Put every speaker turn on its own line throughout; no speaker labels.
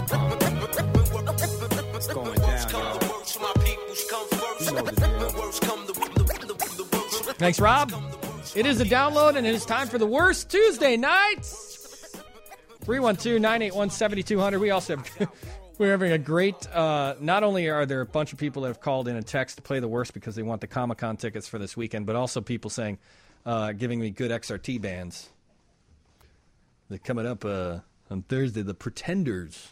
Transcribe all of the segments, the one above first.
It's going down, y'all. You know the deal.
Thanks, Rob. It is a download, and it is time for the worst Tuesday nights. 312-981-7200. We also have, we're having a great, not only are there a bunch of people that have called in a text to play the worst because they want the Comic-Con tickets for this weekend, but also people saying, giving me good XRT bands. They're coming up on Thursday, the Pretenders.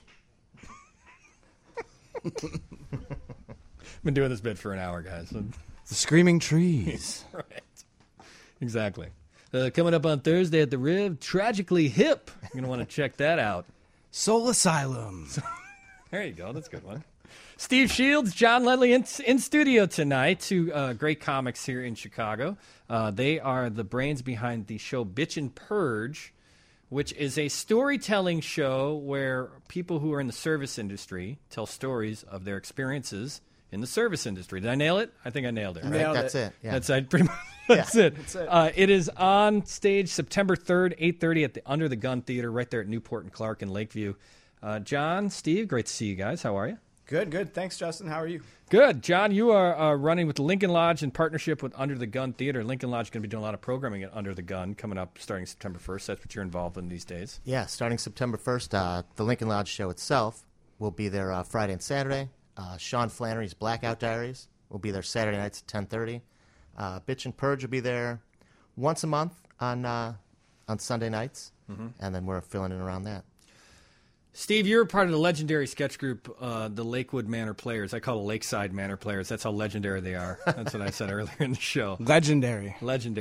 Been doing this bit for an hour, guys.
The Screaming Trees.
Right. Exactly. Coming up on Thursday at the Riv, Tragically Hip. You're going to want to check that out.
Soul Asylum.
There you go. That's a good one. Steve Shields, John Ledley in studio tonight. Two great comics here in Chicago. They are the brains behind the show Bitch and Purge, which is a storytelling show where people who are in the service industry tell stories of their experiences in the service industry. Did I nail it? I think I nailed it. Right?
That's it. Yeah.
That's pretty much. That's it. It is on stage September 3rd, 8:30 at the Under the Gun Theater right there at Newport and Clark in Lakeview. John, Steve, great to see you guys. How are you?
Good. Thanks, Justin. How are you?
Good. John, you are running with the Lincoln Lodge in partnership with Under the Gun Theater. Lincoln Lodge is going to be doing a lot of programming at Under the Gun coming up starting September 1st. That's what you're involved in these days.
Yeah, starting September 1st, the Lincoln Lodge show itself will be there Friday and Saturday. Sean Flannery's Blackout Diaries will be there Saturday nights at 10:30. Bitch and Purge will be there once a month on Sunday nights, and then we're filling in around that.
Steve, you're part of the legendary sketch group, the Lakewood Manor Players. I call it Lakeside Manor Players. That's how legendary they are. That's what I said earlier in the show.
Legendary.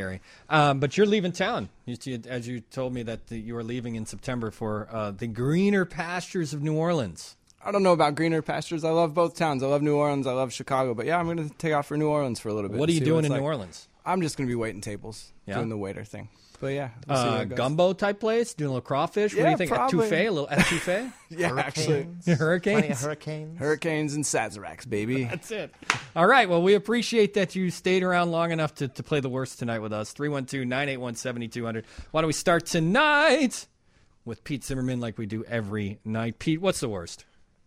But you're leaving town. As you told me that you were leaving in September for the greener pastures of New Orleans.
I don't know about greener pastures. I love both towns. I love New Orleans. I love Chicago. But, yeah, I'm going to take off for New Orleans for a little bit.
What are you doing in New Orleans?
I'm just going to be waiting tables, doing the waiter thing. But, yeah. We'll see how it goes.
Gumbo type place? Doing a little crawfish? What do you think?
Probably.
Etouffee? A little etouffee?
Yeah, actually.
Hurricanes?
Plenty of hurricanes.
Hurricanes and Sazeracs, baby.
That's it. All right. Well, we appreciate that you stayed around long enough to play the worst tonight with us. 312-981-7200. Why don't we start tonight with Pete Zimmerman like we do every night. Pete, what's the worst?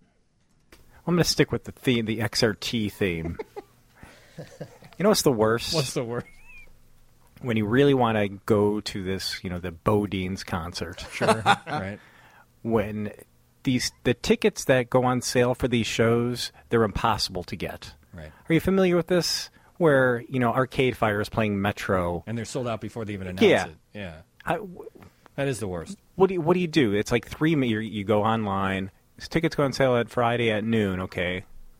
I'm going to stick with the theme, the XRT theme. You know what's the worst?
What's the worst?
When you really want to go to this, the Bodines concert.
Sure, right.
When the tickets that go on sale for these shows, they're impossible to get.
Right.
Are you familiar with this? Where, Arcade Fire is playing Metro.
And they're sold out before they even announce it. Yeah. That is the worst.
What do you do? It's like you go online. Tickets go on sale at Friday at noon. Okay.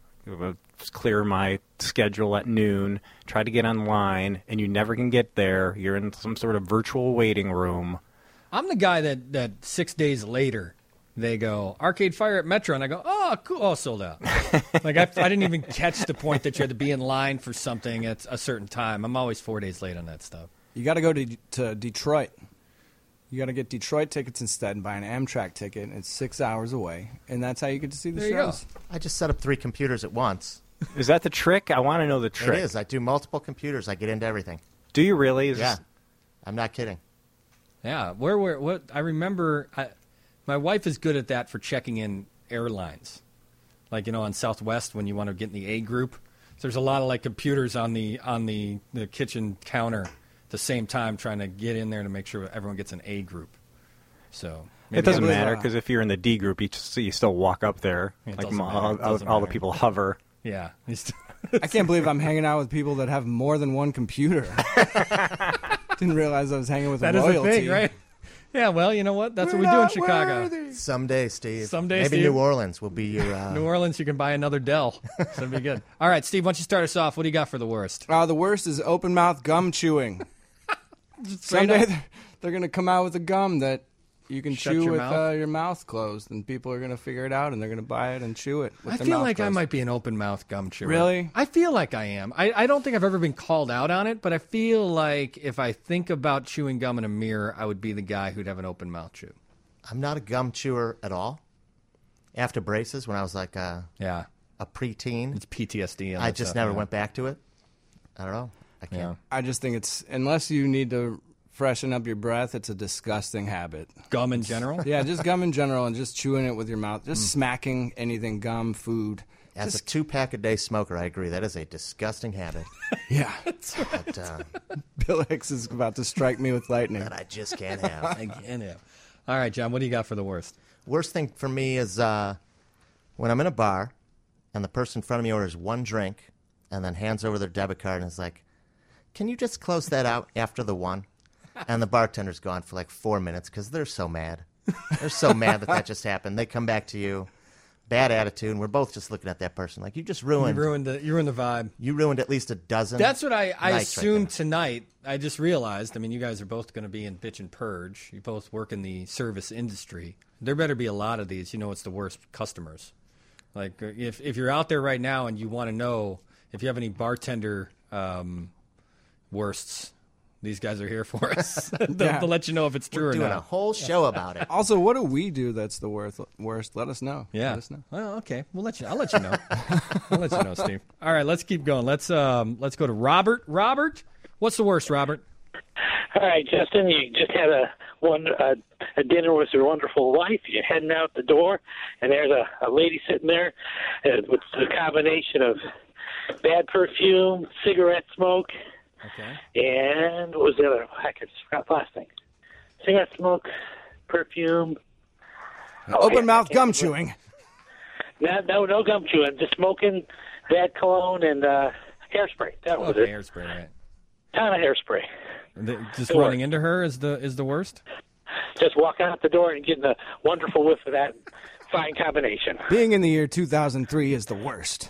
Clear my schedule at noon. Try to get online, and you never can get there. You're in some sort of virtual waiting room.
I'm the guy that 6 days later, they go, Arcade Fire at Metro, and I go, oh, cool. Oh, sold out. Like, I didn't even catch the point that you had to be in line for something at a certain time. I'm always 4 days late on that stuff.
You got to go to Detroit. You got to get Detroit tickets instead and buy an Amtrak ticket. It's 6 hours away, and that's how you get to see the shows.
I just set up 3 computers at once.
Is that the trick? I want to know the trick.
It is. I do multiple computers. I get into everything.
Do you really?
Yeah. I'm not kidding.
Yeah. What I remember, my wife is good at that for checking in airlines. Like, on Southwest when you want to get in the A group. So there's a lot of computers on the kitchen counter at the same time trying to get in there to make sure everyone gets an A group. So
it doesn't matter because if you're in the D group, you still walk up there. All the people hover.
Yeah.
I can't believe I'm hanging out with people that have more than one computer. Didn't realize I was hanging with
that
royalty.
That is a thing, right? Yeah, well, you know what? That's what we do in Chicago.
Worthy. Someday, Steve.
Maybe
Steve. New Orleans will be your...
New Orleans, you can buy another Dell. So it'll be good. All right, Steve, why don't you start us off? What do you got for the worst?
The worst is open-mouth gum chewing. Someday they're going to come out with a gum that you can chew with your mouth closed, and people are going to figure it out, and they're going to buy it and chew it with their mouth closed.
I feel like I might be an open-mouth gum chewer.
Really?
I feel like I am. I don't think I've ever been called out on it, but I feel like if I think about chewing gum in a mirror, I would be the guy who'd have an open-mouth chew.
I'm not a gum chewer at all. After braces, when I was like a preteen.
It's PTSD.
I just never went back to it. I don't know. I can't.
I just think it's, unless you need to freshen up your breath, it's a disgusting habit.
Gum in general?
Yeah, just gum in general and just chewing it with your mouth. Just smacking anything, gum, food.
As a 2-pack-a-day smoker, I agree. That is a disgusting habit.
Yeah.
But,
Bill Hicks is about to strike me with lightning.
that I just can't have.
Again. All right, John, what do you got for the worst?
Worst thing for me is when I'm in a bar and the person in front of me orders one drink and then hands over their debit card and is like, can you just close that out after the one? And the bartender's gone for like 4 minutes because they're so mad. They're so mad that just happened. They come back to you, bad attitude, and we're both just looking at that person like, you just ruined.
You ruined the vibe.
You ruined at least a dozen.
That's what I
nights
assumed
right
tonight. I just realized, I mean, you guys are both going to be in Bitch and Purge. You both work in the service industry. There better be a lot of these. You know, it's the worst customers. Like, if you're out there right now and you want to know if you have any bartender worsts, these guys are here for us. They'll let you know if it's true
We're
or
doing
not.
a whole show about it.
Also, what do we do that's the worst? Let us know.
Yeah.
Let us know.
Well, okay. I'll let you know. I'll let you know, Steve. All right, let's keep going. Let's go to Robert. Robert, what's the worst, Robert?
All right, Justin, you just had a dinner with your wonderful wife. You're heading out the door, and there's a lady sitting there with a combination of bad perfume, cigarette smoke, and what was the other? I forgot the last thing. Cigarette smoke, perfume.
Open mouth gum chewing.
No gum chewing. Just smoking, bad cologne, and hairspray. That was it.
Hairspray, right?
Ton of hairspray.
Just running into her is the worst?
Just walking out the door and getting a wonderful whiff of that fine combination.
Being in the year 2003 is the worst.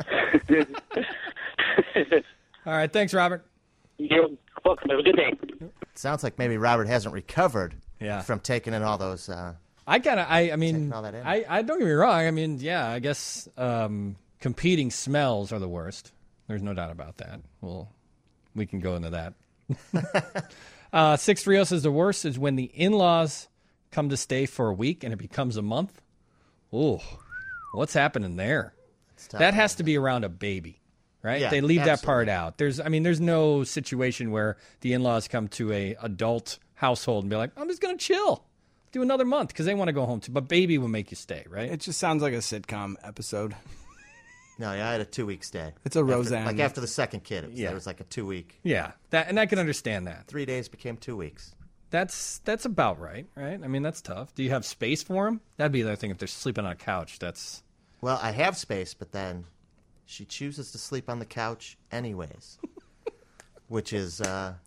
All right, thanks, Robert.
You're welcome. Have a good day.
Sounds like maybe Robert hasn't recovered
Yeah.
from taking in all those.
I mean,
Taking all that in.
I don't get me wrong. I mean, yeah, I guess competing smells are the worst. There's no doubt about that. Well, we can go into that. 630 says the worst is when the in-laws come to stay for a week and it becomes a month. Ooh, what's happening there? That has to be around a baby, right?
Yeah,
they leave that part
absolutely.
out. There's no situation where the in-laws come to a adult household and be like, I'm just going to chill, do another month because they want to go home too. But baby will make you stay, right?
It just sounds like a sitcom episode.
No, yeah, I had a 2-week stay.
It's a Roseanne.
Like after the second kid, it was like a 2-week.
Yeah, and I can understand that.
3 days became 2 weeks.
That's about right? I mean, that's tough. Do you have space for them? That'd be the other thing. If they're sleeping on a couch, that's...
Well, I have space, but then she chooses to sleep on the couch anyways, which is...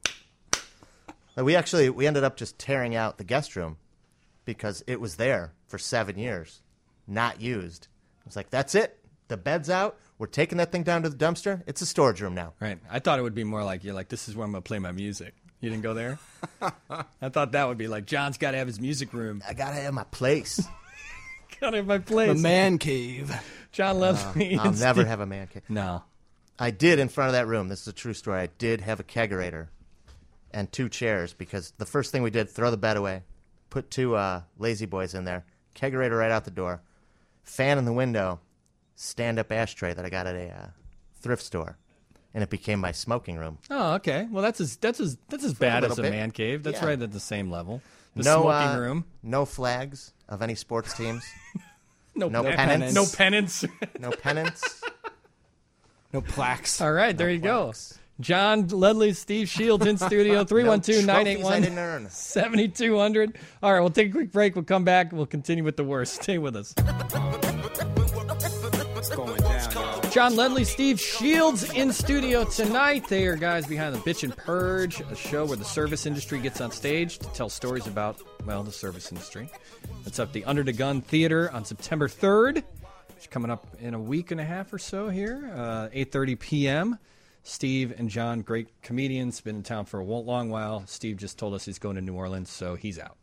We ended up just tearing out the guest room because it was there for 7 years, not used. I was like, that's it. The bed's out. We're taking that thing down to the dumpster. It's a storage room now.
Right. I thought it would be more like, you're like, this is where I'm going to play my music. You didn't go there? I thought that would be like, John's got to have his music room.
I got to have my place.
Got to have my place.
The man cave.
John Leslie.
I'll never have a man cave.
No.
I did in front of that room. This is a true story. I did have a kegerator and 2 chairs because the first thing we did, throw the bed away, put 2 lazy boys in there, kegerator right out the door, fan in the window, stand-up ashtray that I got at a thrift store, and it became my smoking room.
Oh, okay. Well, that's as bad as a
bit.
man cave. That's
Yeah.
right at the same level. The
No
smoking room.
No flags of any sports teams.
No
pennants.
No pennants.
No pennants.
No plaques.
All right, there you
plaques.
go. John Ledley, Steve Shields in studio, 312-981-7200. 7200. All right, we'll take a quick break. We'll come back. We'll continue with the worst. Stay with us.
What's going down, y'all?
John Ledley, Steve Shields in studio tonight. They are guys behind the Bitch and Purge, a show where the service industry gets on stage to tell stories about, well, the service industry. It's up the Under the Gun Theater on September 3rd. It's coming up in a week and a half or so here, 8:30 p.m. Steve and John, great comedians, been in town for a long while. Steve just told us he's going to New Orleans, so he's out.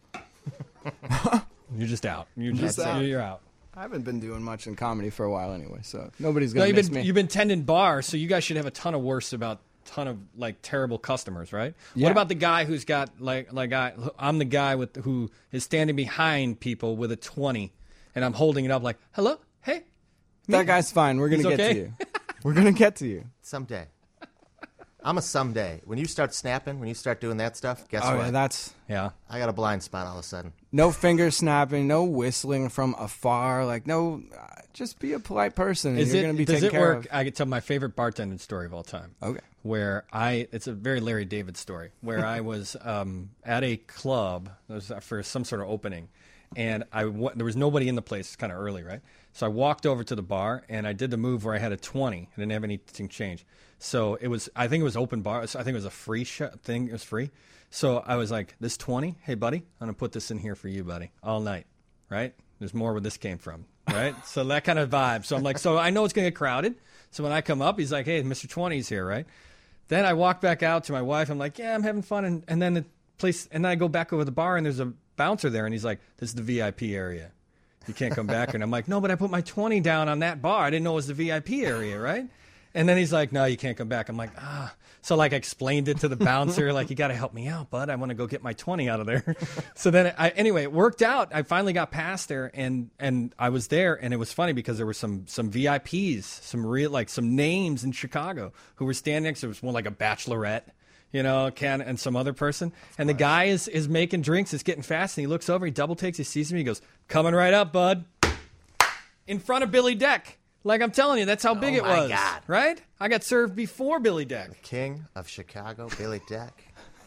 You're just out. You're out.
I haven't been doing much in comedy for a while anyway, so nobody's going to miss me.
You've been tending bars, so you guys should have a ton of worse about ton of like terrible customers, right?
Yeah.
What about the guy who's got I'm the guy who is standing behind people with a 20, and I'm holding it up like, hello, hey.
That guy's fine. We're going to
He's
get
okay?
to you. We're going to get to you.
Someday. I'm a someday. When you start snapping, when you start doing that stuff, guess what?
Yeah, that's
Yeah.
I got a blind spot all of a sudden.
no finger snapping, no whistling from afar. Like, no, just be a polite person, and you're going to be
does
taken
it
care
work?
of.
I can tell my favorite bartending story of all time.
Okay.
Where it's a very Larry David story, where I was at a club for some sort of opening, and there was nobody in the place. It's kind of early, right? So I walked over to the bar, and I did the move where I had a 20. I didn't have anything change. So I think it was open bar. I think it was a free thing. It was free. So I was like, this 20, hey, buddy, I'm going to put this in here for you, buddy, all night, right? There's more where this came from, right? So that kind of vibe. So I'm like, so I know it's going to get crowded. So when I come up, he's like, hey, Mr. 20's here, right? Then I walk back out to my wife. I'm like, yeah, I'm having fun. And then and then I go back over the bar, and there's a bouncer there, and he's like, this is the VIP area. You can't come back. And I'm like, no, but I put my 20 down on that bar. I didn't know it was the VIP area, right? And then he's like, no, you can't come back. I'm like, ah. So, like, I explained it to the bouncer, like, you got to help me out, bud. I want to go get my 20 out of there. So then, anyway, it worked out. I finally got past there, and I was there, and it was funny because there were some VIPs, some names in Chicago who were standing next to. There was one like a bachelorette, and some other person. And the guy is making drinks. It's getting fast, and he looks over, he double takes, he sees me, he goes, coming right up, bud. In front of Billy Deck. Like I'm telling you, that's how big it was.
God.
Right? I got served before Billy Deck.
King of Chicago, Billy Deck.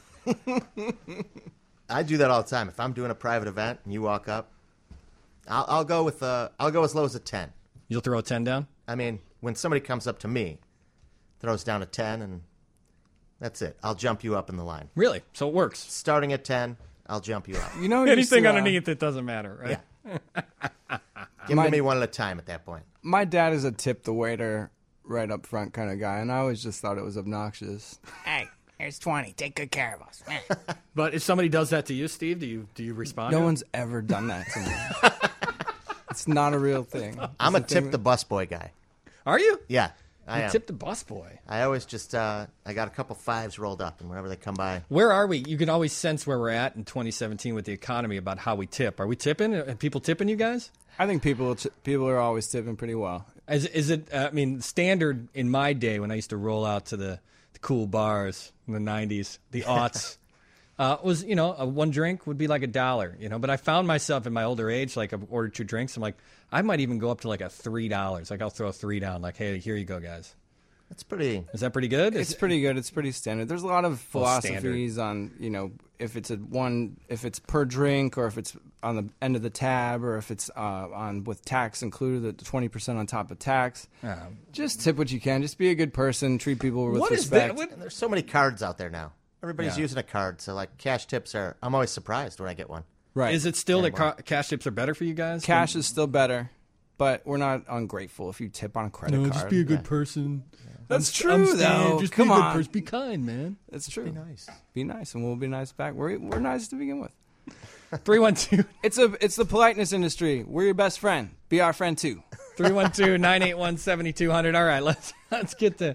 I do that all the time. If I'm doing a private event and you walk up, I'll go as low as a 10.
You'll throw a 10 down?
I mean, when somebody comes up to me, throws down a 10, and that's it. I'll jump you up in the line.
Really? So it works.
Starting at 10, I'll jump you up.
Anything underneath, it doesn't matter, right?
Yeah. Give them to me one at a time at that point.
My dad is a tip the waiter right up front kind of guy, and I always just thought it was obnoxious.
Hey, here's 20. Take good care of us.
But if somebody does that to you, Steve, do you respond?
No one's ever done that to me. It's not a real thing.
I'm a tip the busboy guy.
Are you?
Yeah, I am.
Tip the busboy.
I always just I got a couple fives rolled up, and whenever they come by.
Where are we? You can always sense where we're at in 2017 with the economy about how we tip. Are we tipping? Are people tipping you guys?
I think people are always tipping pretty well.
Is it? Standard in my day when I used to roll out to the cool bars in the 90s, the aughts, was a one drink would be like $1. But I found myself in my older age, like I've ordered 2 drinks. I'm like, I might even go up to like a $3. Like I'll throw a 3 down. Like, hey, here you go, guys.
That's pretty.
Is that pretty good?
It's pretty good. It's pretty standard. There's a lot of philosophies on, if it's per drink, or if it's on the end of the tab, or if it's on with tax included, the 20% on top of tax. Just tip what you can. Just be a good person. Treat people with respect.
And there's so many cards out there now. Everybody's using a card, so like cash tips I'm always surprised when I get one.
Right.
Is it still that cash tips are better for you guys?
Cash is still better, but we're not ungrateful if you tip on a credit card.
Just be a good person.
That's true, though.
Just
Come
be a good
on.
person. Be kind, man.
That's true.
Be nice.
Be nice, and we'll be nice back. We're nice to begin with.
312.
It's the politeness industry. We're your best friend. Be our friend too.
312-981-7200. All right, let's get to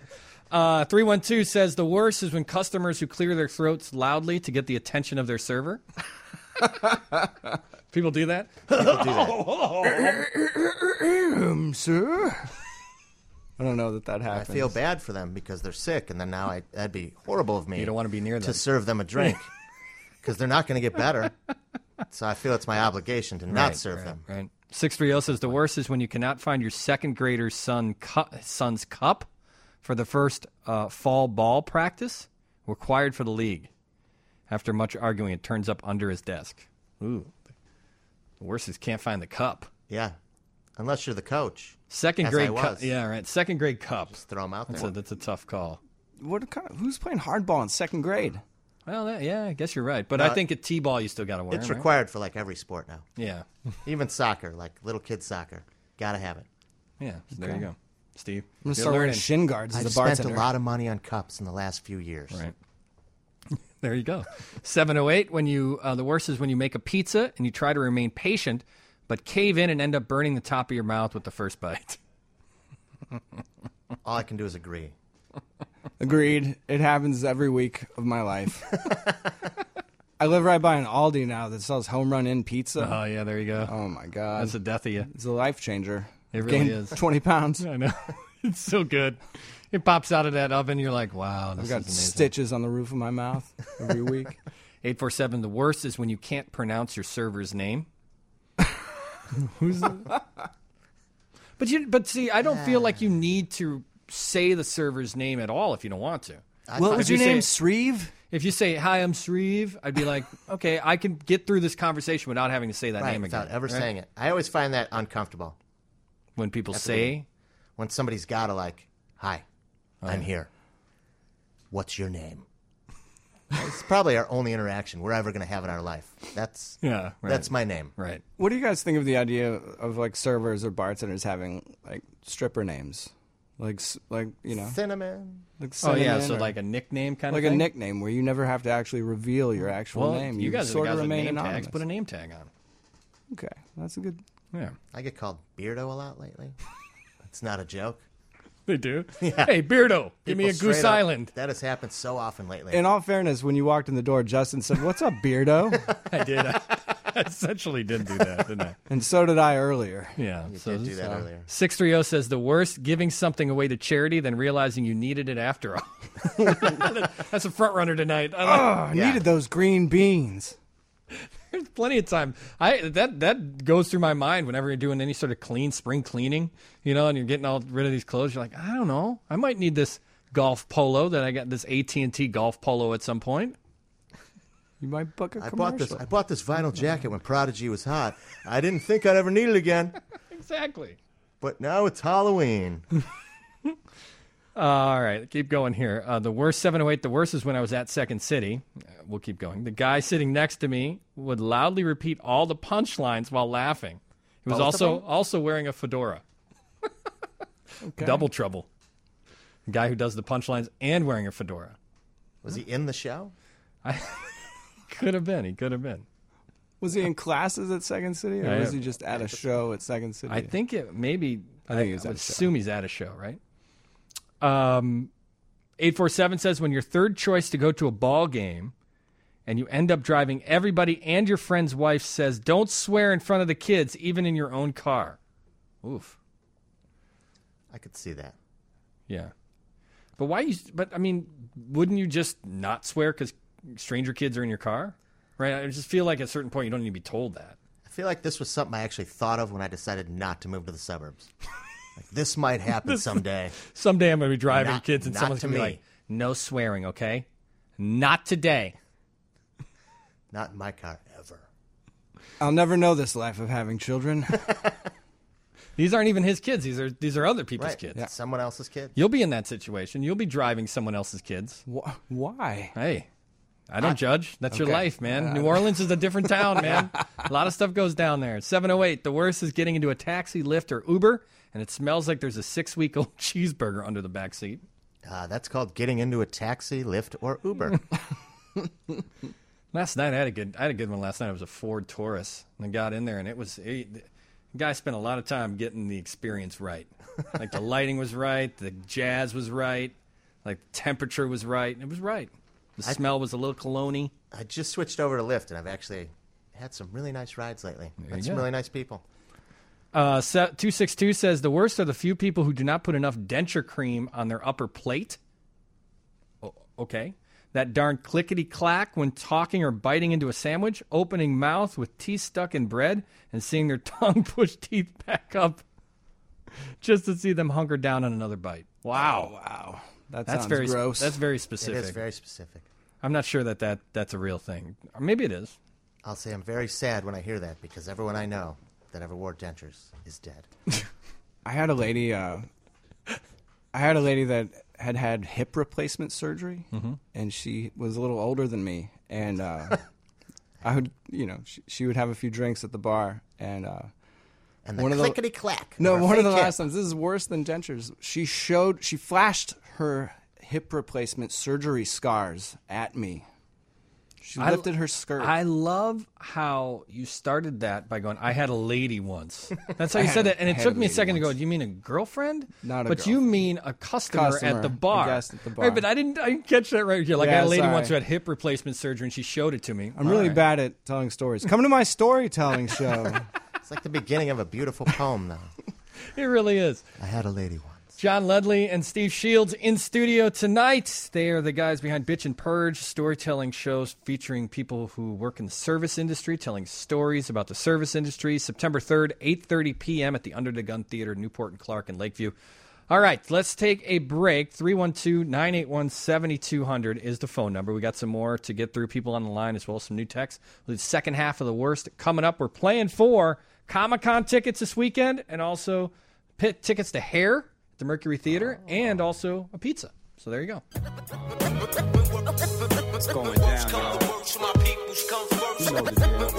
312 says the worst is when customers who clear their throats loudly to get the attention of their server. People do that?
People do that.
Sir. I don't know that happens.
I feel bad for them because they're sick, and then now that'd be horrible of me.
You don't want to be near them.
To serve them a drink because they're not going to get better. So I feel it's my obligation to not serve them.
Right. 630 says the worst is when you cannot find your second grader's son's cup for the first fall ball practice required for the league. After much arguing, it turns up under his desk. Ooh. The worst is can't find the cup.
Yeah. Unless you're the coach.
Second grade cup. Yeah, right. Second grade cup.
Just throw them out there.
That's a tough call.
Who's playing hardball in second grade?
Well, I guess you're right. But I think at T-ball you still got to wear it.
It's required for like every sport now.
Yeah.
Even soccer, like little kids soccer. Got to have it.
Yeah. There you go. Steve.
I'm going to start wearing shin guards as
I've
a bartender.
spent a lot of money on cups in the last few years.
Right. There you go. 708, when the worst is when you make a pizza and you try to remain patient, but cave in and end up burning the top of your mouth with the first bite.
All I can do is agree.
Agreed. It happens every week of my life. I live right by an Aldi now that sells Home Run In pizza.
Oh, yeah, there you go.
Oh, my God.
That's the death of you.
It's a life changer.
It really is.
20 pounds.
I know. It's so good. It pops out of that oven. You're like, wow, this
I've got
is amazing.
stitches on the roof of my mouth every week.
847, the worst is when you can't pronounce your server's name. Who's the... But see, I don't feel like you need to say the server's name at all if you don't want to.
What was your name,
say-
Shreve?
If you say, hi, I'm Shreve, I'd be like, okay, I can get through this conversation without having to say that
Right,
name again.
without ever
right?
saying it. I always find that uncomfortable.
When people
That's
say,
when somebody's got to like, hi, I'm here. What's your name? It's probably our only interaction we're ever going to have in our life. That's my name.
right.
What do you guys think of the idea of like servers or bartenders having like stripper names, like
Cinnamon.
like
Oh, yeah,
Cinnamon
so
or
like a nickname kind
like
of
a
thing?
nickname where you never have to actually reveal your actual
Well,
name.
you guys are the
sort
guys
of
with
remain
name
anonymous.
tags. Put a name tag on.
Okay, that's a good.
Yeah.
I get called Beardo a lot lately. It's not a joke.
They do?
Yeah.
Hey, Beardo, give me a
People
Goose
straight up-
Island.
That has happened so often lately.
In all fairness, when you walked in the door, Justin said, "What's up, Beardo?"
I did. I essentially did do that, didn't I?
And so did I earlier.
Yeah.
you
so
did do
this-
that earlier.
630 says the worst, giving something away to charity than realizing you needed it after all. That's a front runner tonight. I like-
I needed those green beans.
There's plenty of time. That goes through my mind whenever you're doing any sort of spring cleaning, and you're getting all rid of these clothes. You're like, I don't know, I might need this golf polo that I got, this AT&T golf polo at some point.
You might book a
I
commercial.
bought this vinyl jacket when Prodigy was hot. I didn't think I'd ever need it again,
Exactly.
but now it's Halloween.
All right, keep going here. The worst 708. The worst is when I was at Second City. We'll keep going. The guy sitting next to me would loudly repeat all the punchlines while laughing. He was
Both of
also wearing a fedora. Double trouble. The guy who does the punchlines and wearing a fedora.
Was he in the show?
Could have been. He could have been.
Was he in classes at Second City, or
Yeah,
was
yeah.
he just at a show at Second City?
I think it maybe.
I think he was
I
at
would
a show.
assume he's at a show, right? 847 says when your third choice to go to a ball game and you end up driving everybody and your friend's wife says don't swear in front of the kids even in your own car. Oof.
I could see that.
Yeah. But wouldn't you just not swear because stranger kids are in your car? Right? I just feel like at a certain point you don't need to be told that.
I feel like this was something I actually thought of when I decided not to move to the suburbs. Like, this might happen someday.
Someday I'm going to be driving
Not-
kids and
not
someone's
to
going to be
me.
like, no swearing, okay? Not today.
Not in my car ever.
I'll never know this life of having children.
These aren't even his kids. These are other people's
Right.
kids.
It's someone else's kid.
You'll be in that situation. You'll be driving someone else's kids.
Why?
Hey, I don't judge. That's your
Okay.
life, man. New Orleans is a different town, man. A lot of stuff goes down there. 708. The worst is getting into a taxi, Lyft, or Uber, and it smells like there's a 6-week-old cheeseburger under the back seat.
That's called getting into a taxi, Lyft, or Uber.
Last night I had a good one. Last night it was a Ford Taurus, and I got in there, and the guy spent a lot of time getting the experience right. Like the lighting was right, the jazz was right, like the temperature was right. It was right. The smell was a little cologne-y.
I just switched over to Lyft, and I've actually had some really nice rides lately. Met some
go.
really nice people.
262 says the worst are the few people who do not put enough denture cream on their upper plate. Okay. That darn clickety-clack when talking or biting into a sandwich, opening mouth with teeth stuck in bread, and seeing their tongue push teeth back up just to see them hunker down on another bite. Wow.
Wow. That
That's
sounds
very
gross.
That's very
It
specific.
is very specific.
I'm not sure that's a real thing. Or maybe it is.
I'll say I'm very sad when I hear that because everyone I know that ever wore dentures is dead.
I had a lady. I had a lady that had hip replacement surgery, and she was a little older than me. And I would, she would have a few drinks at the bar, and
And the
One of the-
clickety clack.
no, one of the last times. This is worse than dentures. She flashed her hip replacement surgery scars at me. She lifted her skirt.
I love how you started that by going, I had a lady once. That's how you said it. And it
had
took
a
me a
lady
second to go,
once.
do you mean a girlfriend?
Not a
But you
girlfriend.
mean a customer at the bar.
a guest at the
Right,
bar.
but I didn't catch that right here. Like I
Yeah,
had a lady
sorry.
once who had hip replacement surgery and she showed it to me.
I'm really
All right.
bad at telling stories. Come to my storytelling show.
It's like the beginning of a beautiful poem, though.
It really is.
I had a lady once.
John Ledley and Steve Shields in studio tonight. They are the guys behind Bitch and Purge, storytelling shows featuring people who work in the service industry, telling stories about the service industry. September 3rd, 8:30 p.m. at the Under the Gun Theater, Newport and Clark in Lakeview. All right, let's take a break. 312-981-7200 is the phone number. We got some more to get through, people on the line, as well as some new texts. The second half of the worst coming up. We're playing for Comic-Con tickets this weekend and also tickets to Hair at the Mercury Theater and also a pizza. So there you go.
It's going down, y'all. You know the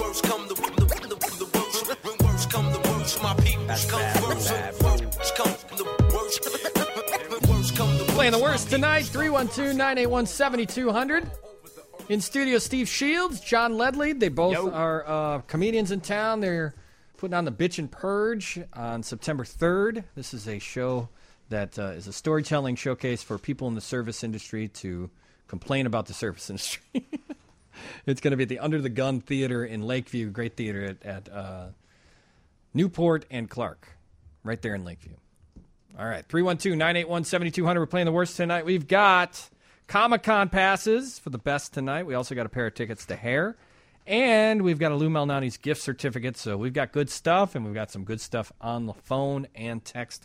deal.
Playing the worst tonight, 312-981-7200. In studio, Steve Shields, John Ledley. They both are comedians in town. They're putting on the Bitch and Purge on September 3rd. This is a show that is a storytelling showcase for people in the service industry to complain about the service industry. It's going to be at the Under the Gun Theater in Lakeview. Great theater at Newport and Clark, right there in Lakeview. All right, 312-981-7200. We're playing the worst tonight. We've got Comic-Con passes for the best tonight. We also got a pair of tickets to Hair. And we've got a Lou Malnati's gift certificate. So we've got good stuff, and we've got some good stuff on the phone and text.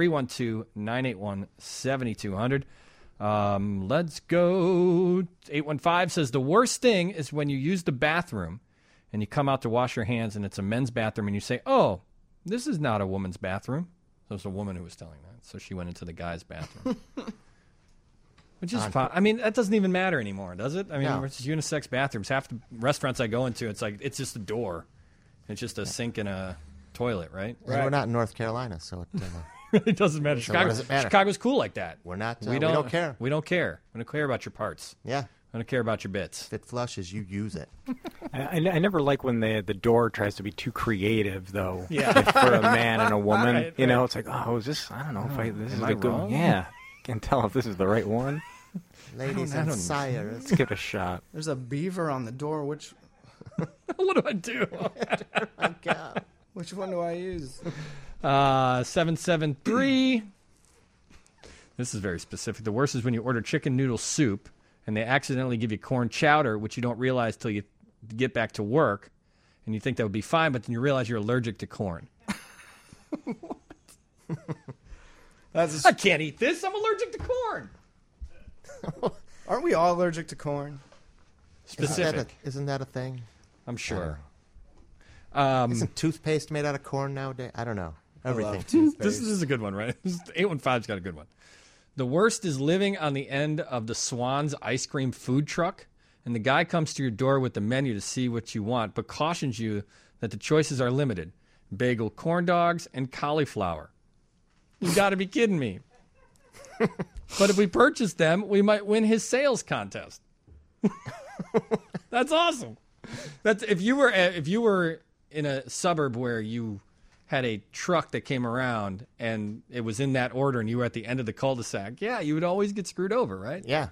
312-981-7200. Let's go. 815 says, the worst thing is when you use the bathroom and you come out to wash your hands and it's a men's bathroom and you say, oh, this is not a woman's bathroom. So it's a woman who was telling that. So she went into the guy's bathroom. Which is fine. I mean, that doesn't even matter anymore, does it? I mean, it's unisex bathrooms. Half the restaurants I go into, it's like, it's just a door. It's just a sink and a toilet, right?
We're not in North Carolina, so it
really doesn't matter.
So what does it matter?
Chicago's cool like that.
We're not.
We don't care. We don't care. We don't care about your parts.
Yeah.
I don't care about your bits.
If it flushes, you use it.
I never like when the door tries to be too creative, though.
Yeah.
For a man and a woman,
Right,
you know, it's like, oh, is this? I don't know if this is
am I
a good.
wrong?
Yeah, can't tell if this is the right one.
Ladies and sires.
Let's give it a shot.
There's a beaver on the door. Which
What do I do?
My God.
which one do I use?
773. This is very specific. The worst is when you order chicken noodle soup and they accidentally give you corn chowder, which you don't realize till you get back to work, and you think that would be fine, but then you realize you're allergic to corn. I can't eat this. I'm allergic to corn.
Aren't we all allergic to corn?
Specific.
Isn't that a thing?
I'm sure.
Isn't toothpaste made out of corn nowadays? I don't know. Everything.
This is a good one, right? 815's got a good one. The worst is living on the end of the Swan's ice cream food truck, and the guy comes to your door with the menu to see what you want, but cautions you that the choices are limited. Bagel corn dogs and cauliflower. You got to be kidding me. But if we purchase them, we might win his sales contest. That's awesome. That's if you were in a suburb where you had a truck that came around and it was in that order and you were at the end of the cul-de-sac, yeah, you would always get screwed over, right?
Yeah.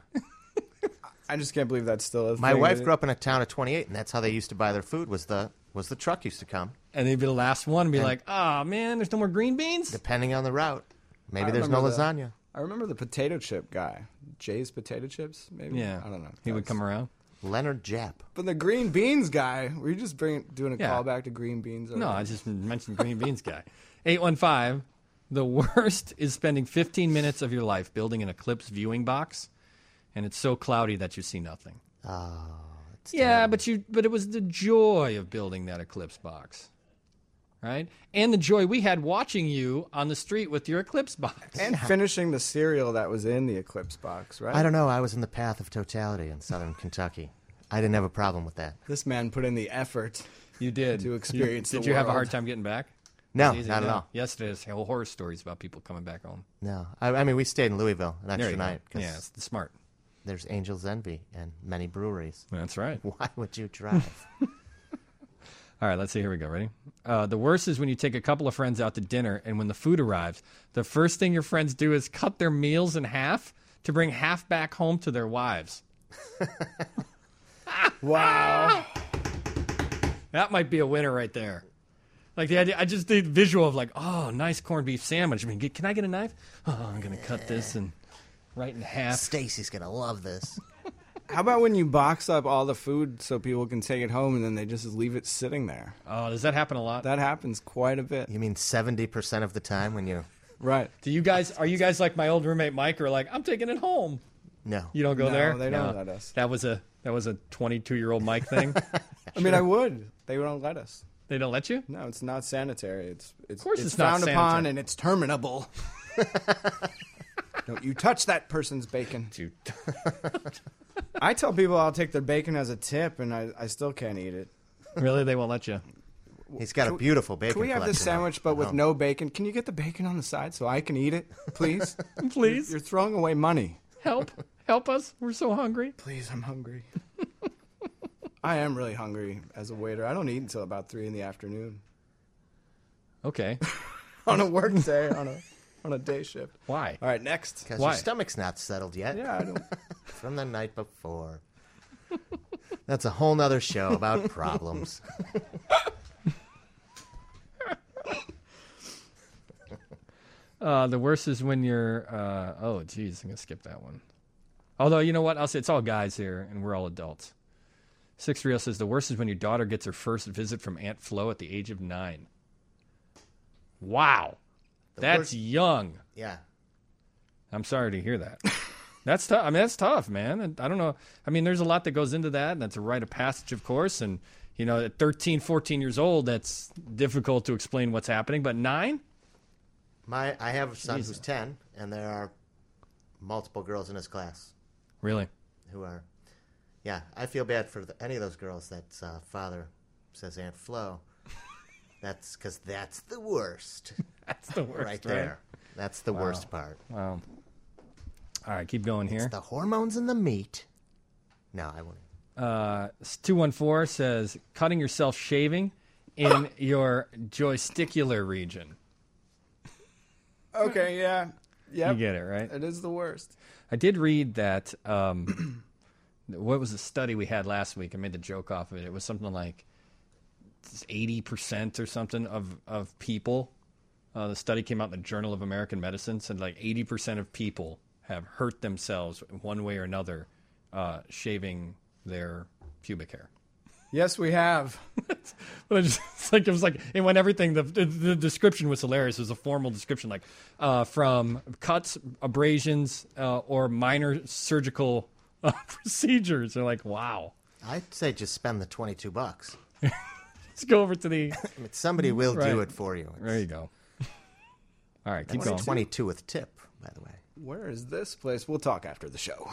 I just can't believe that's still a thing.
My wife grew up in a town of 28, and that's how they used to buy their food. Was the truck used to come?
And they'd be the last one and be like, "Oh man, there's no more green beans."
Depending on the route, maybe there's no lasagna.
I remember the potato chip guy, Jay's Potato Chips. Maybe
Yeah,
I don't know.
He would come around.
Leonard Japp.
But the green beans guy, were you just doing a
Yeah.
callback to green beans?
No, I just mentioned green beans guy. 815. The worst is spending 15 minutes of your life building an eclipse viewing box, and it's so cloudy that you see nothing.
Oh, it's
Yeah,
terrible.
but it was the joy of building that eclipse box, right? And the joy we had watching you on the street with your eclipse box.
And finishing the cereal that was in the eclipse box, right?
I don't know. I was in the path of totality in southern Kentucky. I didn't have a problem with that.
This man put in the effort.
You did.
To experience
Did
the
you have a
world.
hard time getting back?
No,
It was easy,
not at
no.
all.
Yesterday, there's horror stories about people coming back home.
No. I mean, we stayed in Louisville an
There
extra
you go.
night because
Yeah, it's smart.
there's Angel's Envy and many breweries.
That's right.
Why would you drive?
All right, let's see. Here we go. Ready? The worst is when you take a couple of friends out to dinner, and when the food arrives, the first thing your friends do is cut their meals in half to bring half back home to their wives.
Wow.
That might be a winner right there. Like the idea, I just the visual of like, oh, nice corned beef sandwich. I mean, can I get a knife? Oh, I'm gonna cut this and right in half.
Stacy's gonna love this.
How about when you box up all the food so people can take it home and then they just leave it sitting there?
Oh, does that happen a lot?
That happens quite a bit.
You mean 70% of the time when you?
Right.
Are you guys like my old roommate Mike, or like I'm taking it home?
No.
You don't go
No,
there.
they don't let us.
That was a 22-year-old Mike thing.
I mean, I would. They don't let us.
They don't let you?
No, it's not sanitary. It's
of course it's not
frowned upon
sanitary.
and it's terminable. Don't you touch that person's bacon.
Dude.
I tell people I'll take their bacon as a tip, and I still can't eat it.
Really, they won't let you.
He's got a beautiful bacon.
Can we have this
collection
sandwich but with
at home.
no bacon? Can you get the bacon on the side so I can eat it, please?
Please
You're throwing away money.
help us. We're so hungry.
Please, I'm hungry. I am really hungry as a waiter. I don't eat until about 3 in the afternoon.
Okay.
On a work day, on a day shift.
Why?
All right, next.
Because
Why?
your stomach's not settled yet.
Yeah, I don't.
From the night before. That's a whole nother show about problems.
The worst is when you're. Oh, geez, I'm gonna skip that one. Although you know what, I'll say it's all guys here, and we're all adults. 6 Real says the worst is when your daughter gets her first visit from Aunt Flo at the age of 9. Wow, that's
worst-
young.
Yeah.
I'm sorry to hear that. That's tough. I mean, that's tough, man. And I don't know. I mean, there's a lot that goes into that, and that's a rite of passage, of course. And, you know, at 13, 14 years old, that's difficult to explain what's happening. But 9?
I have a son who's 10, and there are multiple girls in his class
Really?
who are... Yeah, I feel bad for any of those girls that father says Aunt Flo. That's because that's the worst.
That's the worst,
right there. That's the worst part.
Wow. All right, keep going here.
It's the hormones in the meat. No, I won't.
214 says cutting yourself shaving in your joysticular region.
Okay, yeah. Yep.
You get it, right?
It is the worst.
I did read that. What was the study we had last week? I made the joke off of it. It was something like 80% or something of people. The study came out in the Journal of American Medicine, said like 80% of people have hurt themselves one way or another shaving their pubic hair.
Yes, we have.
But it was like it went everything. The description was hilarious. It was a formal description, like from cuts, abrasions, or minor surgical procedures. They're like, wow.
I'd say just spend the $22.
Let's go over to the.
I mean, somebody will
Right.
do it for you.
There you go. All right, keep
That's
going.
22 with tip, by the way.
Where is this place? We'll talk after the show.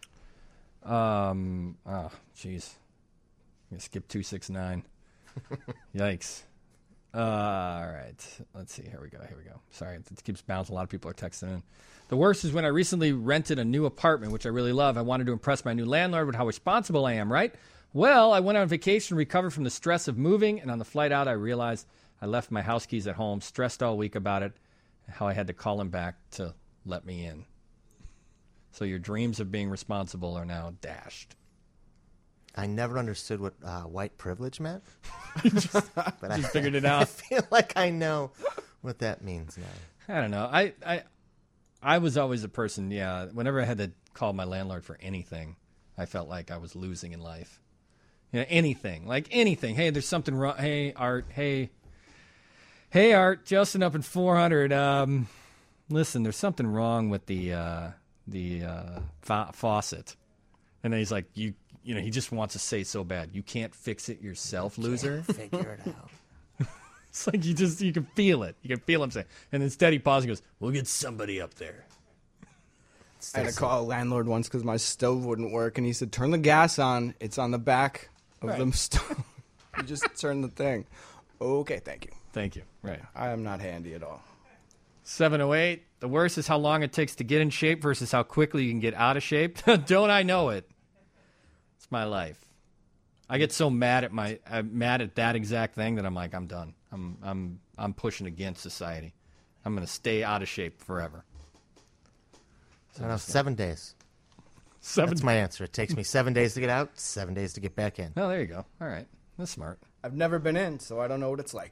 Oh, jeez. I'm gonna skip 269. Yikes. All right. Let's see. Here we go. Sorry, it keeps bouncing. A lot of people are texting in. The worst is when I recently rented a new apartment, which I really love. I wanted to impress my new landlord with how responsible I am, right? Well, I went on vacation, recovered from the stress of moving, and on the flight out, I realized I left my house keys at home, stressed all week about it, how I had to call him back to let me in. So your dreams of being responsible are now dashed.
I never understood what white privilege meant. But I
Figured it out.
I feel like I know what that means now.
I don't know. I was always a person, yeah, whenever I had to call my landlord for anything, I felt like I was losing in life. You know, anything. Hey, there's something wrong. Hey, Art. Hey, Art. Justin up in 400. Listen, there's something wrong with the faucet. And then he's like, you know, he just wants to say so bad, you can't fix it yourself, loser.
Figure it out.
It's like you can feel it. You can feel him saying. And instead he pauses and goes, we'll get somebody up there.
I had to call a landlord once because my stove wouldn't work, and he said, turn the gas on. It's on the back of the stove. You just turn the thing. Okay, thank you.
Thank you. Right.
I am not handy at all.
708. The worst is how long it takes to get in shape versus how quickly you can get out of shape. Don't I know it? It's my life. I get so mad at that exact thing that I'm like, I'm done. I'm pushing against society. I'm going to stay out of shape forever.
I don't know, 7 days.
7.
That's my answer. It takes me 7 days to get out, 7 days to get back in.
Oh, there you go. All right. That's smart.
I've never been in, so I don't know what it's like.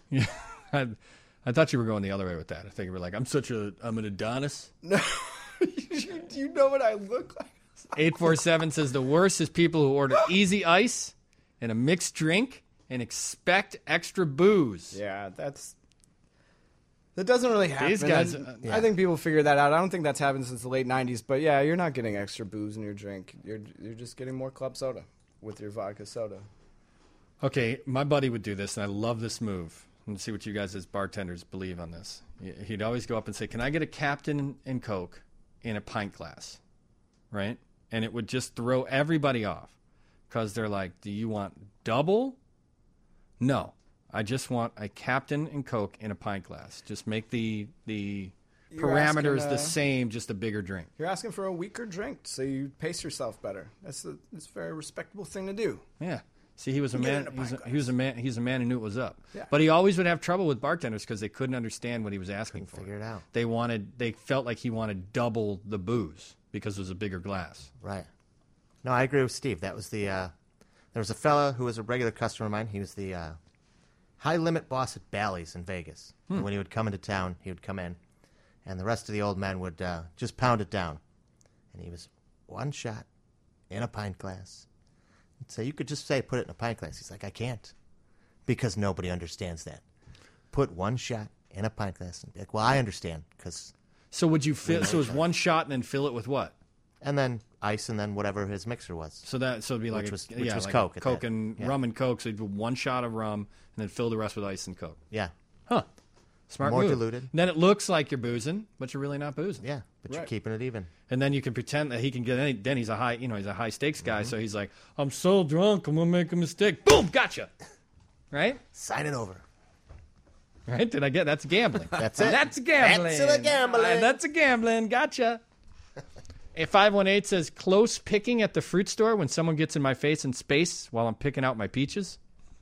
Yeah, I thought you were going the other way with that. I think you were like, I'm an Adonis.
No, you know what I look like.
847 says the worst is people who order easy ice and a mixed drink and expect extra booze.
Yeah, that doesn't really happen.
These guys,
I think people figure that out. I don't think that's happened since the late 90s. But yeah, you're not getting extra booze in your drink. You're just getting more club soda with your vodka soda.
Okay, my buddy would do this, and I love this move. Let's see what you guys as bartenders believe on this. He'd always go up and say, can I get a Captain and Coke in a pint glass? Right? And it would just throw everybody off because they're like, do you want double? No. I just want a Captain and Coke in a pint glass. Just make the parameters the same, just a bigger drink.
You're asking for a weaker drink so you pace yourself better. That's a very respectable thing to do.
Yeah. See, he was a man. He's a man who knew it was up.
Yeah.
But he always would have trouble with bartenders because they couldn't understand what he was asking for.
Figure it out.
They felt like he wanted double the booze because it was a bigger glass.
Right. No, I agree with Steve. That was there was a fella who was a regular customer of mine. He was the high limit boss at Bally's in Vegas. And when he would come into town, he would come in, and the rest of the old men would just pound it down. And he was one shot in a pint glass. So you could just say, put it in a pint glass. He's like, I can't, because nobody understands that. Put one shot in a pint glass. And be like, well, I understand, because...
So would you fill? So it was one shot and then fill it with what?
And then ice, and then whatever his mixer was.
So it'd be like
which was
like
Coke.
Coke and rum and Coke. So you'd do one shot of rum and then fill the rest with ice and Coke.
Yeah.
Huh. Smart
More
move.
diluted.
And then it looks like you're boozing, but you're really not boozing.
Yeah, but you're keeping it even.
And then you can pretend that he can get. Then he's a high stakes guy. So he's like, I'm so drunk, I'm gonna make a mistake. Boom, gotcha. Right?
Sign it over.
Right? Did I get that's gambling?
That's it.
That's gambling.
That's a gambling.
That's a gambling. Gotcha. A 518 says close picking at the fruit store when someone gets in my face in space while I'm picking out my peaches.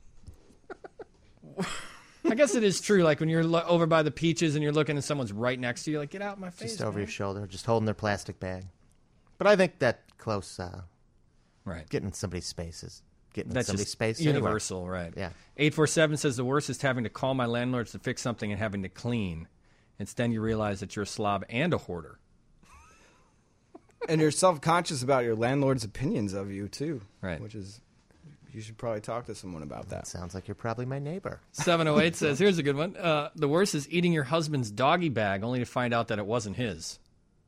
I guess it is true. Like when you're over by the peaches and you're looking and someone's right next to you, like get out of my face.
Just over
man.
your shoulder, just holding their plastic bag. But I think that close,
right?
Getting in somebody's space is getting
That's
in somebody's
just
space.
universal,
anywhere.
right?
Yeah.
847 says the worst is having to call my landlords to fix something and having to clean. Instead, you realize that you're a slob and a hoarder.
And you're self-conscious about your landlord's opinions of you, too.
Right.
Which is, you should probably talk to someone about that.
Sounds like you're probably my neighbor.
708 says, here's a good one. The worst is eating your husband's doggy bag only to find out that it wasn't his.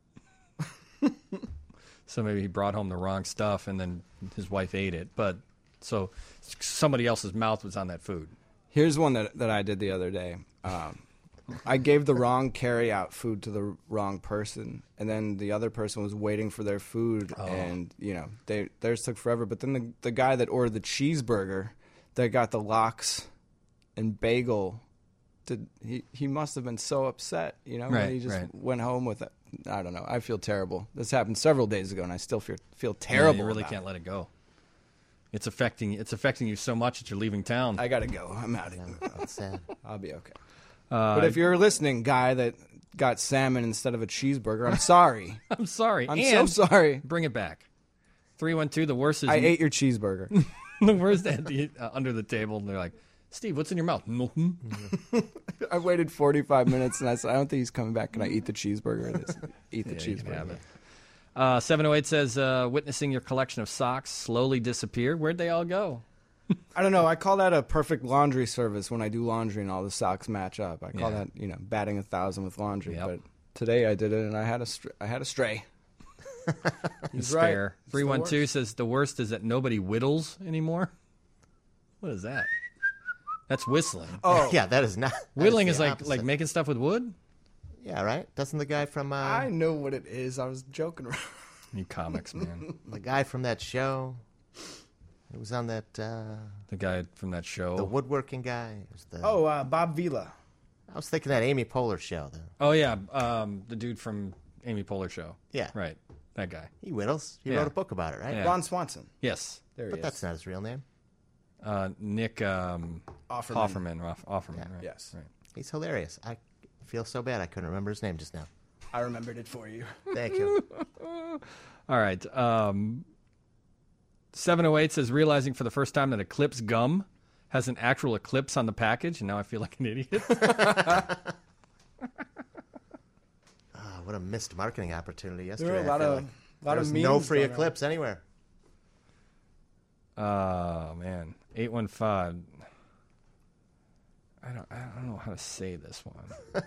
So maybe he brought home the wrong stuff and then his wife ate it. But so somebody else's mouth was on that food.
Here's one that I did the other day. I gave the wrong carry-out food to the wrong person, and then the other person was waiting for their food, and theirs took forever. But then the guy that ordered the cheeseburger, that got the lox and bagel, he must have been so upset, when he just went home with it. I don't know. I feel terrible. This happened several days ago, and I still feel terrible.
Yeah, you really can't let it go. It's affecting you so much that you're leaving town.
I gotta go. I'm out of here.
That's sad.
I'll be okay. But if you're listening, guy that got salmon instead of a cheeseburger, I'm sorry.
I'm sorry.
I'm so sorry.
Bring it back. 312, the worst is...
I ate your cheeseburger.
The worst at under the table, and they're like, Steve, what's in your mouth? Nothing.
I waited 45 minutes, and I said, I don't think he's coming back. Can I eat the cheeseburger? Eat the cheeseburger.
708 says, witnessing your collection of socks slowly disappear. Where'd they all go?
I don't know. I call that a perfect laundry service when I do laundry and all the socks match up. I call that, batting 1,000 with laundry. Yep. But today I did it, and I had a stray. He's right.
312 says the worst is that nobody whittles anymore. What is that? That's whistling.
Oh, yeah, that is not.
Whittling is like making stuff with wood.
Yeah, right. Doesn't the guy from?
I know what it is. I was joking around.
You comics, man.
The guy from that show. It was on that...
the guy from that show.
The woodworking guy. It
was Bob Vila.
I was thinking that Amy Poehler show, though.
Oh, yeah. The dude from Amy Poehler show.
Yeah.
Right. That guy.
He whittles. He wrote a book about it, right?
Yeah.
Ron Swanson.
Yes.
But that's not his real name.
Nick Offerman. Offerman,
yeah.
right.
Yes.
Right.
He's hilarious. I feel so bad I couldn't remember his name just now.
I remembered it for you.
Thank you.
All right. 708 says, realizing for the first time that Eclipse gum has an actual eclipse on the package, and now I feel like an idiot.
What a missed marketing opportunity yesterday.
There were a lot of
There's
memes
no free
going
eclipse anywhere.
Oh, man. 815. I don't know how to say this one.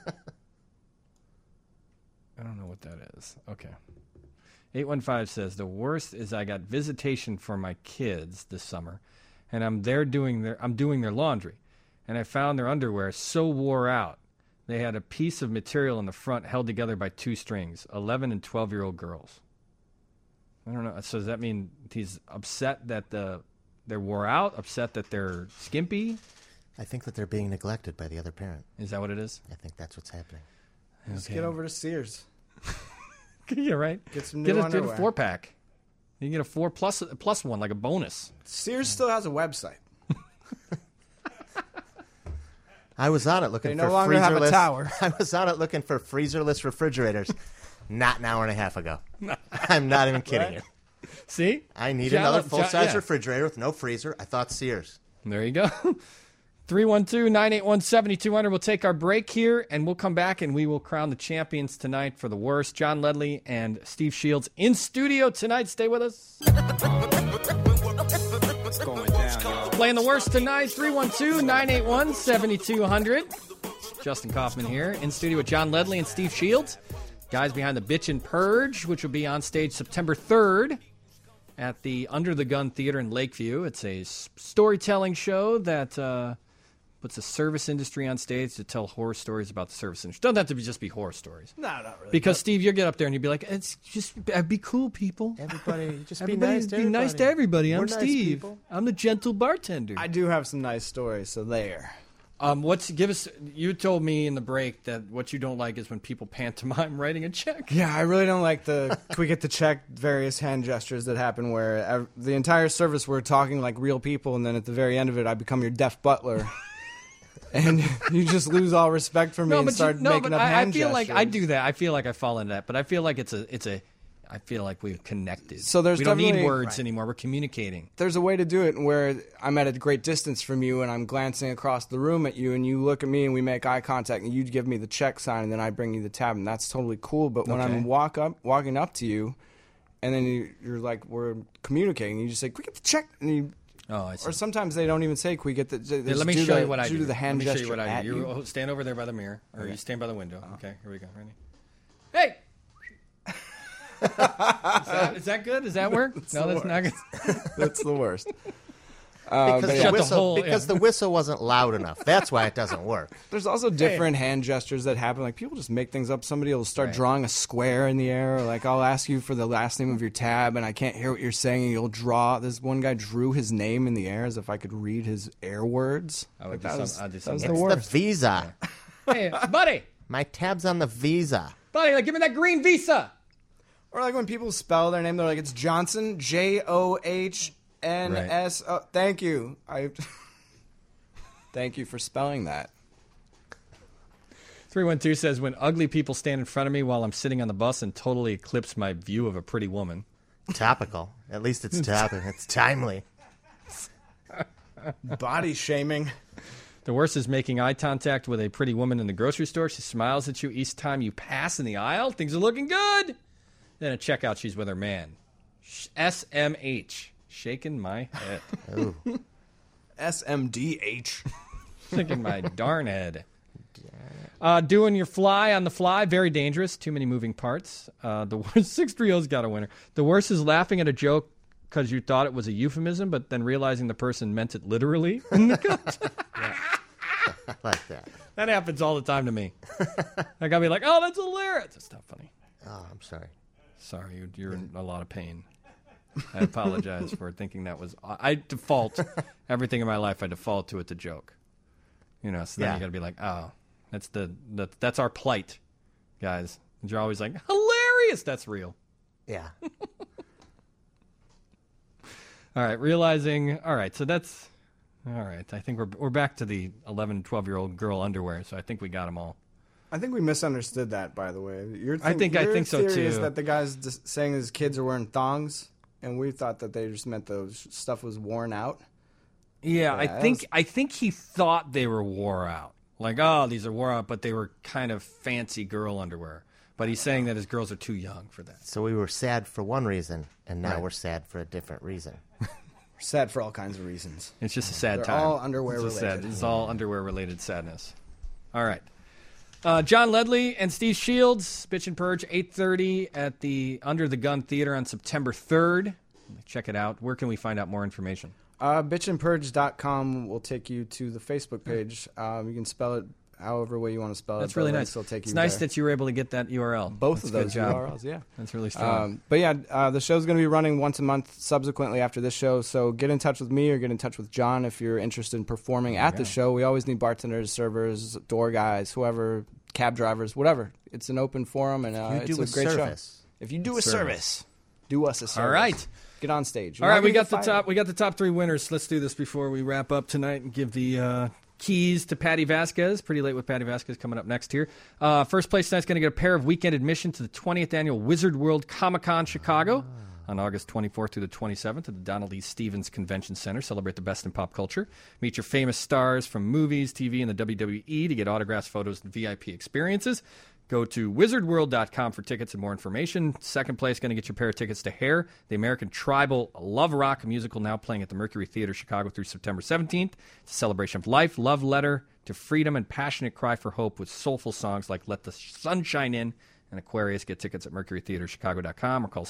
I don't know what that is. Okay. 815 says, the worst is I got visitation for my kids this summer, and I'm doing their laundry, and I found their underwear so wore out. They had a piece of material in the front held together by 2 strings, 11 and 12-year-old girls. I don't know. So does that mean he's upset that they're wore out, upset that they're skimpy?
I think that they're being neglected by the other parent.
Is that what it is?
I think that's what's happening.
Just get over to Sears.
Yeah, right.
Get some new underwear.
Get a 4-pack. You can get a 4 plus one, like a bonus.
Sears still has a website.
I was on it looking
They
for
no longer have a
freezerless.
tower.
I was on it looking for freezerless refrigerators. Not an hour and a half ago. I'm not even kidding you.
See?
I need another full-size
yeah.
refrigerator with no freezer. I thought Sears.
There you go. 312-981-7200. We'll take our break here, and we'll come back, and we will crown the champions tonight for the worst. John Ledley and Steve Shields in studio tonight. Stay with us.
What's going down, y'all?
Playing the worst tonight, 312-981-7200. Justin Kaufman here in studio with John Ledley and Steve Shields. Guys behind the Bitchin' Purge, which will be on stage September 3rd at the Under the Gun Theater in Lakeview. It's a storytelling show that puts the service industry on stage to tell horror stories about the service industry. Doesn't have to just be horror stories.
No, not really.
Because, Steve, you'll get up there and you'll be like, be cool, people.
Everybody, just
Everybody be nice to everybody. I'm
We're nice
Steve.
people.
I'm the gentle bartender.
I do have some nice stories, so there.
You told me in the break that what you don't like is when people pantomime writing a check.
Yeah, I really don't like we get to check various hand gestures that happen where the entire service we're talking like real people, and then at the very end of it, I become your deaf butler. And you just lose all respect for me and start making up hand
gestures. Like I do that. I feel like I fall into that, but I feel like I feel like we've connected.
So we
don't need words anymore. We're communicating.
There's a way to do it where I'm at a great distance from you and I'm glancing across the room at you and you look at me and we make eye contact and you give me the check sign and then I bring you the tab and that's totally cool. But when I'm walking up to you and then you're like, we're communicating, you just say, "Can we get the check?" And you...
Oh, I see.
Or sometimes they don't even say, "Can we get the?"
Let me show you what I do.
Do the hand
Let me
gesture
show you what I
at
do.
you.
You stand over there by the mirror, or you stand by the window. Okay, here we go. Ready? Hey. Is that good? Does that work? No, that's not good.
That's the worst.
Because the whistle wasn't loud enough. That's why it doesn't work.
There's also different hand gestures that happen. Like people just make things up. Somebody will start drawing a square in the air. Like I'll ask you for the last name of your tab, and I can't hear what you're saying. And you'll draw. This one guy drew his name in the air as if I could read his air words.
I would
That
do
was
something.
It's
the
the
worst.
Visa.
Hey, buddy,
My tab's on the Visa.
like, give me that green Visa.
Or like when people spell their name, they're like, "It's Johnson, Johns." Thank you. Thank you for spelling that.
312 says, when ugly people stand in front of me while I'm sitting on the bus and totally eclipse my view of a pretty woman.
Topical. At least it's topical. It's timely.
Body shaming.
The worst is making eye contact with a pretty woman in the grocery store. She smiles at you each time you pass in the aisle. Things are looking good. Then at checkout, she's with her man. SMH. Shaking my head.
Ooh.
SMDH.
Shaking my darn head. Doing your fly on the fly, very dangerous. Too many moving parts. The worst, 630's got a winner. The worst is laughing at a joke because you thought it was a euphemism, but then realizing the person meant it literally.
I like that.
That happens all the time to me. I gotta be like, "Oh, that's hilarious." That's not funny.
Oh, I'm sorry.
Sorry, you're in a lot of pain. I apologize for thinking that was. I default everything in my life. I default to it's a joke. So then you got to be like, oh, that's our plight, guys. And you're always like, hilarious. That's real.
Yeah.
All right, realizing. All right, so that's all right. I think we're back to the 11, 12-year-old girl underwear. So I think we got them all.
I think we misunderstood that, by the way.
I think so
theory
too.
Is that the guy's just saying his kids are wearing thongs, and we thought that they just meant the stuff was worn out.
Yeah, I think he thought they were wore out. Like, oh, these are wore out, but they were kind of fancy girl underwear. But he's saying that his girls are too young for that.
So we were sad for one reason, and now we're sad for a different reason.
We're sad for all kinds of reasons.
It's just a sad
They're
time.
all underwear related.
It's all underwear related sadness. All right. John Ledley and Steve Shields, Bitch and Purge, 8:30 at the Under the Gun Theater on September 3rd. Check it out. Where can we find out more information?
Bitchandpurge.com will take you to the Facebook page. You can spell it however way you want to spell it.
That's really nice. It's nice that you were able to get that URL.
Both
That's
of those
job.
URLs, yeah.
That's really strong.
But yeah, the show's going to be running once a month subsequently after this show, so get in touch with me or get in touch with John if you're interested in performing at the show. We always need bartenders, servers, door guys, whoever, cab drivers, whatever. It's an open forum, and it's a great show. If you do a service, do us a service.
All right.
Get on stage.
All right, we got the top 3 winners. Let's do this before we wrap up tonight and give the keys to Patty Vasquez. Pretty late with Patty Vasquez coming up next here. First place tonight's going to get a pair of weekend admission to the 20th annual Wizard World Comic-Con Chicago on August 24th through the 27th at the Donald E. Stevens Convention Center. Celebrate the best in pop culture. Meet your famous stars from movies, TV, and the WWE to get autographs, photos, and VIP experiences. Go to wizardworld.com for tickets and more information. Second place, going to get your pair of tickets to Hair, the American Tribal Love Rock musical now playing at the Mercury Theater Chicago through September 17th. It's a celebration of life, love letter to freedom, and passionate cry for hope with soulful songs like Let the Sun Shine In and Aquarius. Get tickets at mercurytheaterchicago.com or call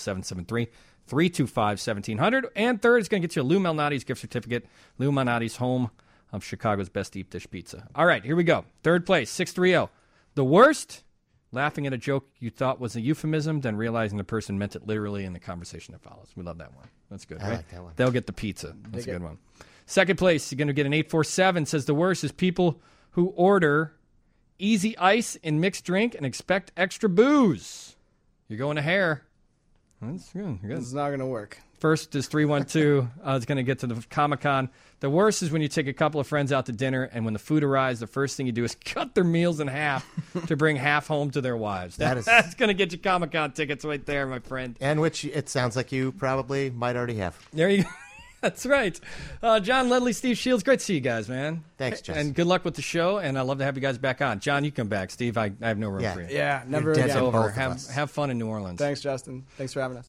773-325-1700. And third is going to get you a Lou Malnati's gift certificate. Lou Malnati's, home of Chicago's best deep dish pizza. All right, here we go. Third place, 630. The worst... laughing at a joke you thought was a euphemism, then realizing the person meant it literally in the conversation that follows. We love that one. That's good,
I
right?
like that one.
They'll get the pizza. That's a good one. Second place, you're going to get an 847. Says the worst is people who order easy ice in mixed drink and expect extra booze. You're going to Hair. That's good.
It's not going to work.
First is 312. It's going to get to the Comic-Con. The worst is when you take a couple of friends out to dinner, and when the food arrives, the first thing you do is cut their meals in half to bring half home to their wives. That's going to get you Comic-Con tickets right there, my friend.
And which it sounds like you probably might already have.
There you go. That's right. John Ledley, Steve Shields, great to see you guys, man.
Thanks, Justin.
And good luck with the show, and I'd love to have you guys back on. John, you come back. Steve, I have no room for you.
Yeah, never
dead
again.
to both
Over.
of us.
Have fun in New Orleans.
Thanks, Justin. Thanks for having us.